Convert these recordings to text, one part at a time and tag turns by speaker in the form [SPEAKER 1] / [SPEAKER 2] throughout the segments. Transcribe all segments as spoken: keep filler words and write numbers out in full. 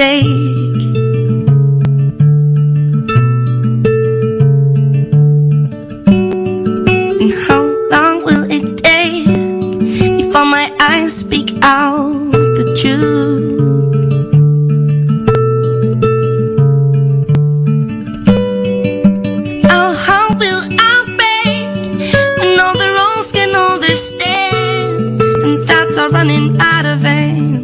[SPEAKER 1] mistake. And how long will it take before my eyes speak out the truth? Oh, how will I break when all the wrongs can understand and thoughts are running out of hand?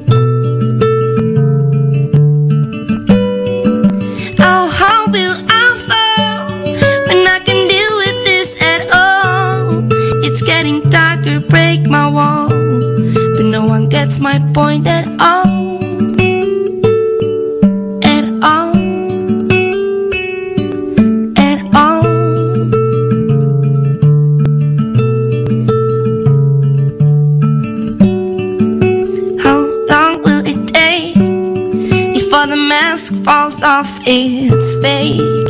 [SPEAKER 1] Oh, how will I fall when I can deal with this at all? It's getting darker, break my wall, but no one gets my point at all. At all. At all. How long will it take before the mask falls off its fake?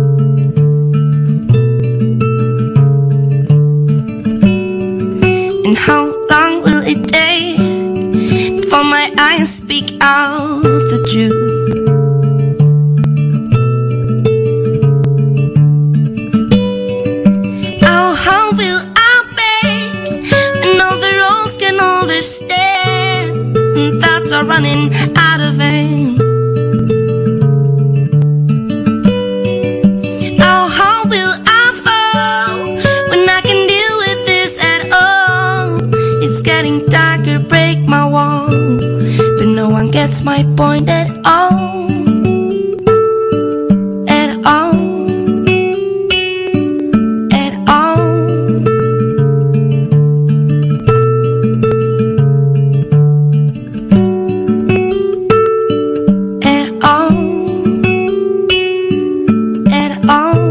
[SPEAKER 1] And how long will it take before my eyes speak out the truth? Oh, how will I break when all the roads can understand and thoughts are running out of hand? Oh, how will I fall when I can deal with this at all? It's getting darker, break my wall, but no one gets my point at all. At all. At all. At all. At all.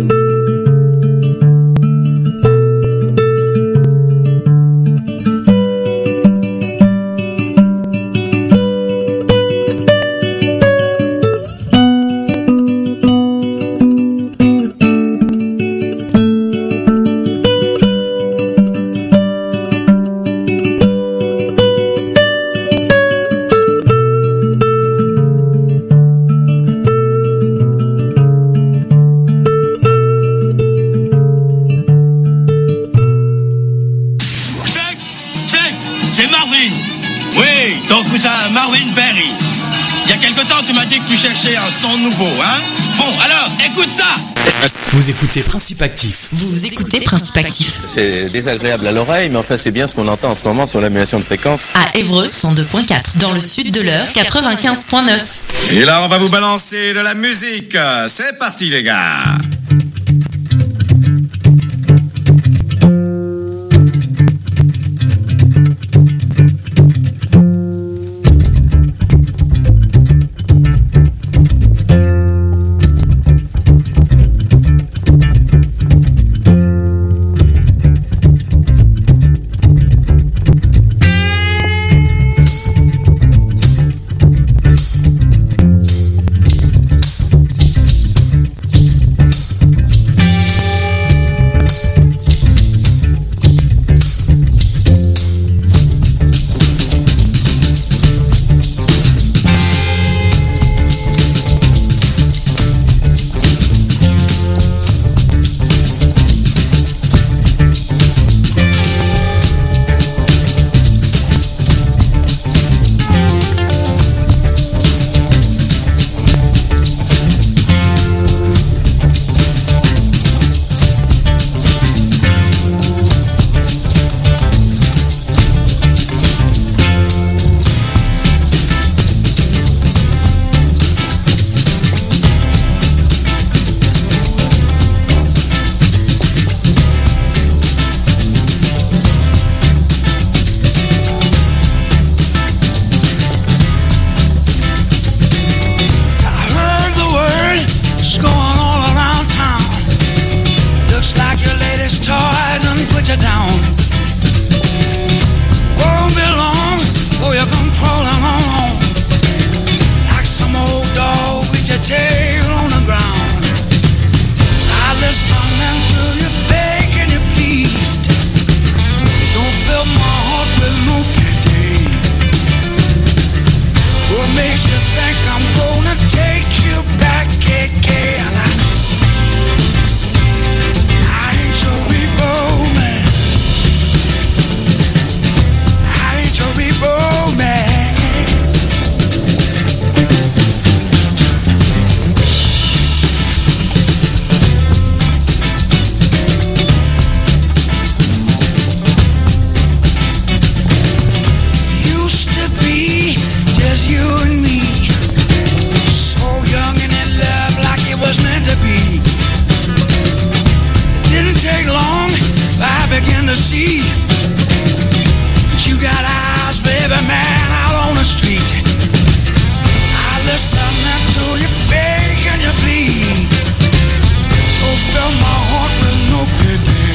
[SPEAKER 2] Check, check, c'est Marvin. Oui, ton cousin Marvin Berry. Il y a quelque temps, tu m'as dit que tu cherchais un son nouveau, hein? Bon, alors, écoute ça.
[SPEAKER 3] Vous écoutez Principe Actif.
[SPEAKER 4] Vous écoutez Principe Actif.
[SPEAKER 5] C'est désagréable à l'oreille, mais enfin c'est bien ce qu'on entend en ce moment sur l'annulation de fréquence.
[SPEAKER 4] À Évreux, cent deux virgule quatre. Dans le sud de l'Eure, quatre-vingt-quinze virgule neuf.
[SPEAKER 6] Et là, on va vous balancer de la musique. C'est parti, les gars.
[SPEAKER 7] to see. You got eyes for every man out on the street. I listen to you beg and you plead. Don't fill my heart with no pity.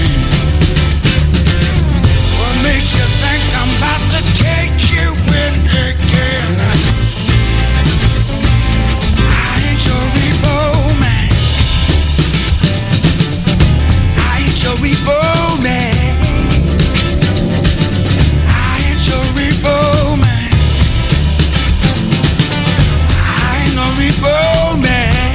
[SPEAKER 7] What makes you think I'm about to take you in again? I ain't your repo man. I ain't your repo man. I ain't your repo man. I ain't no repo man.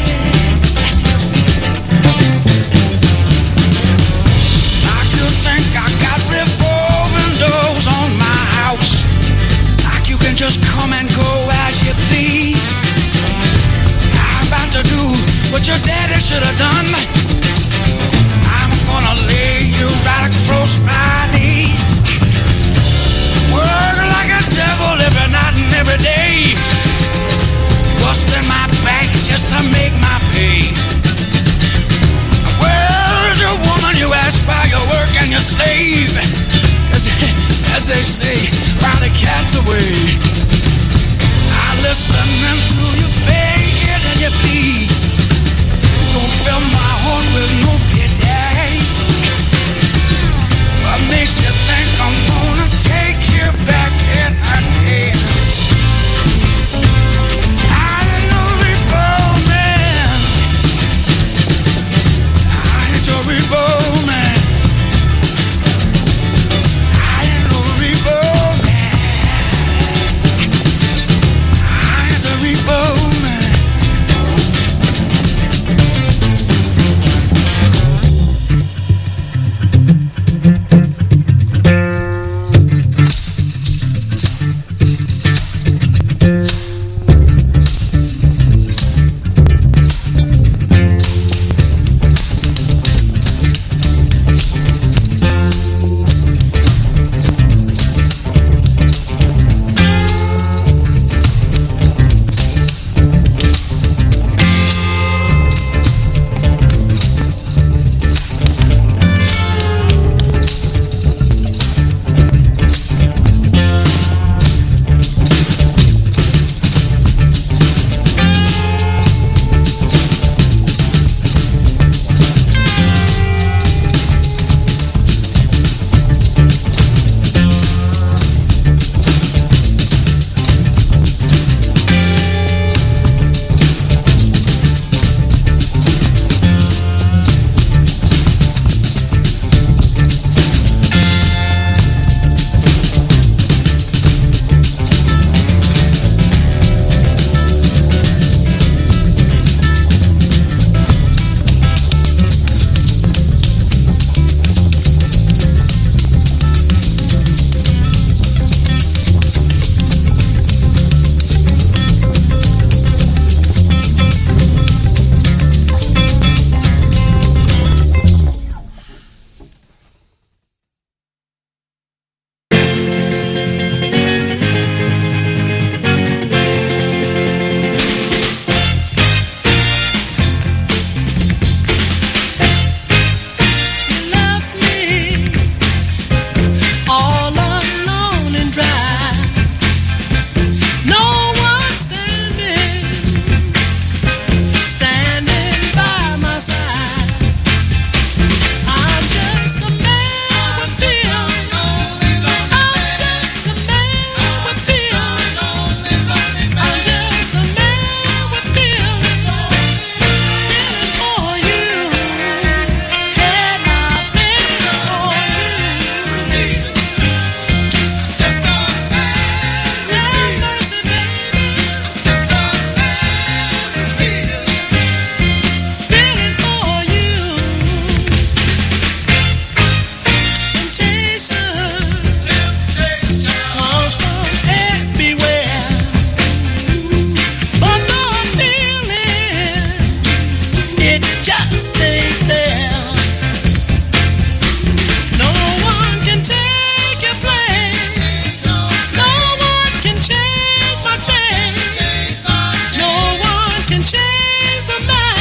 [SPEAKER 7] It's like you think I got revolving doors on my house. Like you can just come and go as you please. I'm about to do what your daddy should have done. I'm gonna lay you right across my knee. Work like a devil every night and every day. Busting my back just to make my pay. Where's your woman you ask by your work and your slave? As, as they say, while the cat's away. I listen to you beg and you plead. Don't fill my heart with no pity. What makes you think I'm gonna take you back in again? I ain't no repo man. I ain't your repo man. I ain't no repo man. I ain't the repo man.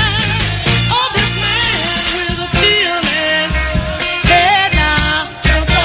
[SPEAKER 8] Just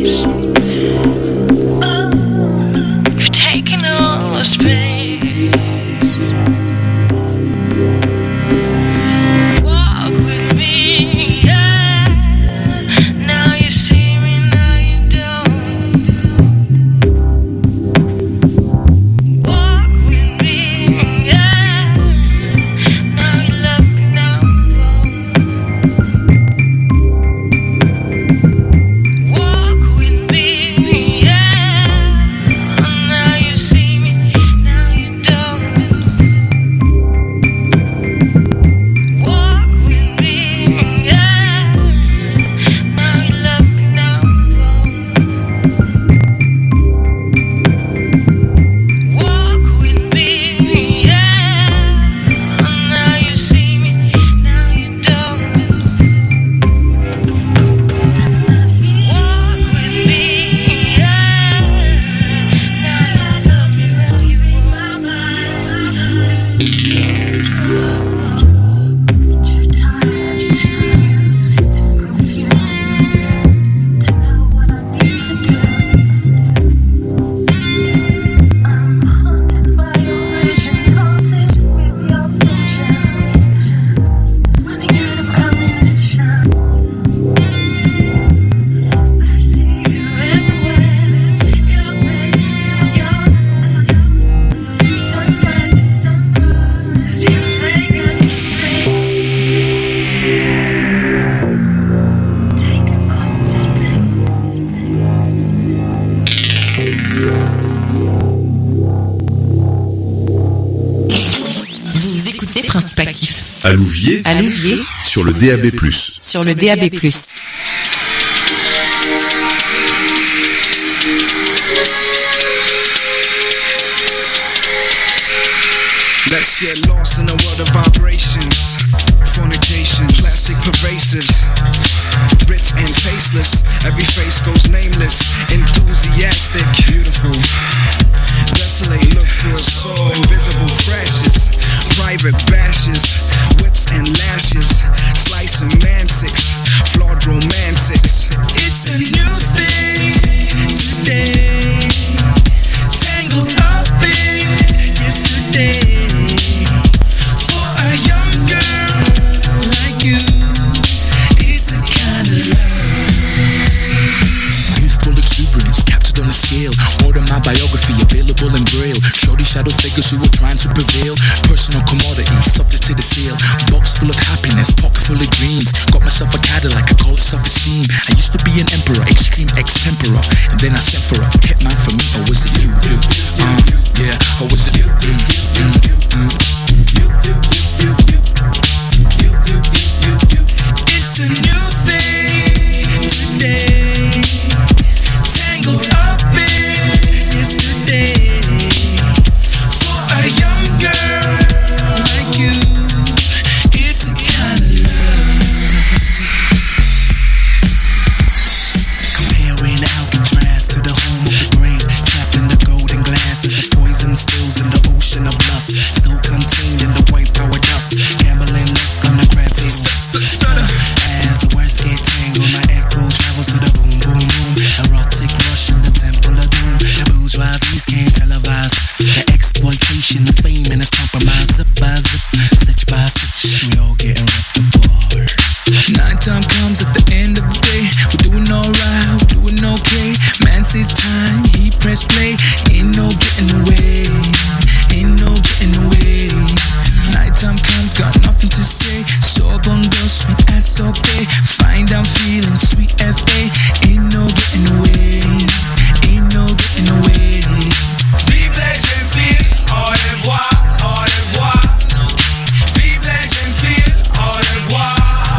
[SPEAKER 8] À Louviers,
[SPEAKER 4] à Louviers,
[SPEAKER 8] sur le D A B plus.
[SPEAKER 4] Sur le D A B plus.
[SPEAKER 9] Let's get lost in a world of vibrations, fornication, plastic pervasives, rich and tasteless. Every face goes nameless, enthusiastic, beautiful, desolate. Look through a soul, invisible flashes, private bashes, whips and lashes, slice and mantics, flawed romantics. It's a new thing today, tangled up in yesterday. For a young girl like you, it's a kind of love.
[SPEAKER 10] Youthful exuberance captured on a scale. Order my biography available in braille. Shorty shadow figures who were trying to prevail. Personal commodities subject to the sale. Box full of happiness, pocket full of dreams. Got myself a Cadillac, I call it self-esteem. I used to be an emperor, extreme extempora, and then I sent for a hitman for me. Or was it you? you uh, yeah, or was it you? you, you, you, uh.
[SPEAKER 9] It's a new thing today, tangled up in yesterday. For a young girl like you, it's a kind of love. Comparing Alcatraz to the home of the brave, trapped in the golden glasses. The poison spills in the ocean of lust, still contained in the white power dust. Gambling luck on the crab table. As the words get tangled, my echo travels to the boom, boom, boom. Erotic rush in the temple of doom. The bourgeoisies can't televise the exploitation, the fame, and its compromise. Zip by zip, stitch by stitch, we all getting ripped apart.
[SPEAKER 10] Night time comes at the end of the day. We're doing alright, we're doing okay. Man says time, he press play. Ain't no getting away, ain't no getting away. Night time comes, got nothing to say. Sorbonne girl, sweet as okay. Find I'm feeling sweet F A. Ain't no getting away, ain't no getting away.
[SPEAKER 9] Vive les jeunes filles, au revoir, au revoir. Vive les jeunes filles, au revoir.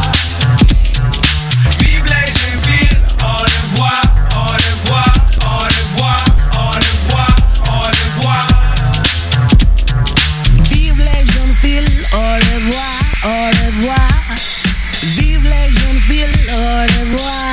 [SPEAKER 9] Vive les jeunes filles, au revoir, au revoir, au revoir, au revoir, au revoir. Vive les jeunes filles, au revoir, au revoir. Vive les jeunes filles, au revoir.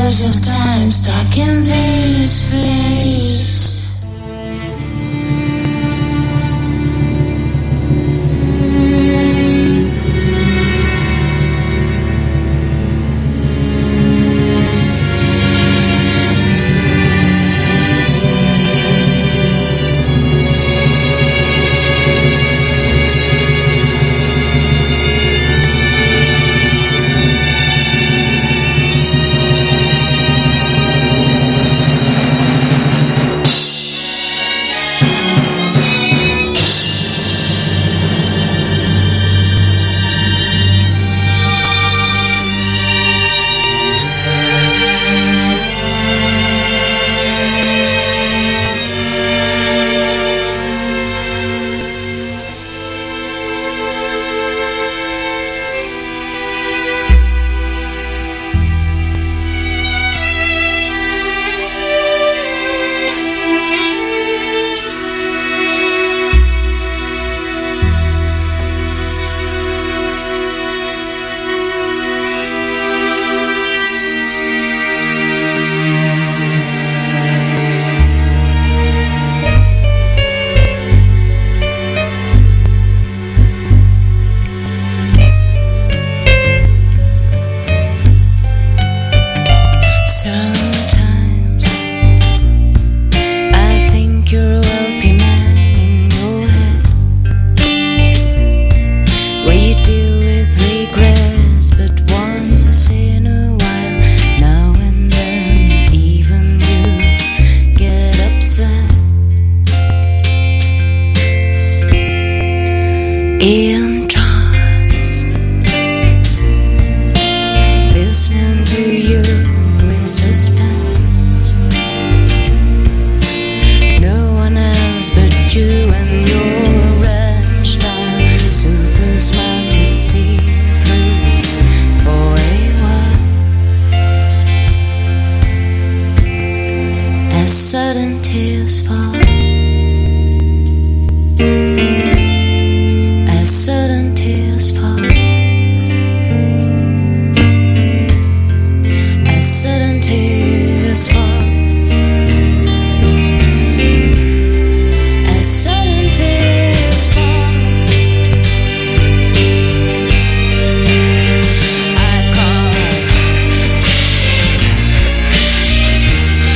[SPEAKER 1] shadows of time stuck in this face. In trance, listening to you in suspense. No one else but you and your red style, super smart to see through for a while. As sudden tears fall.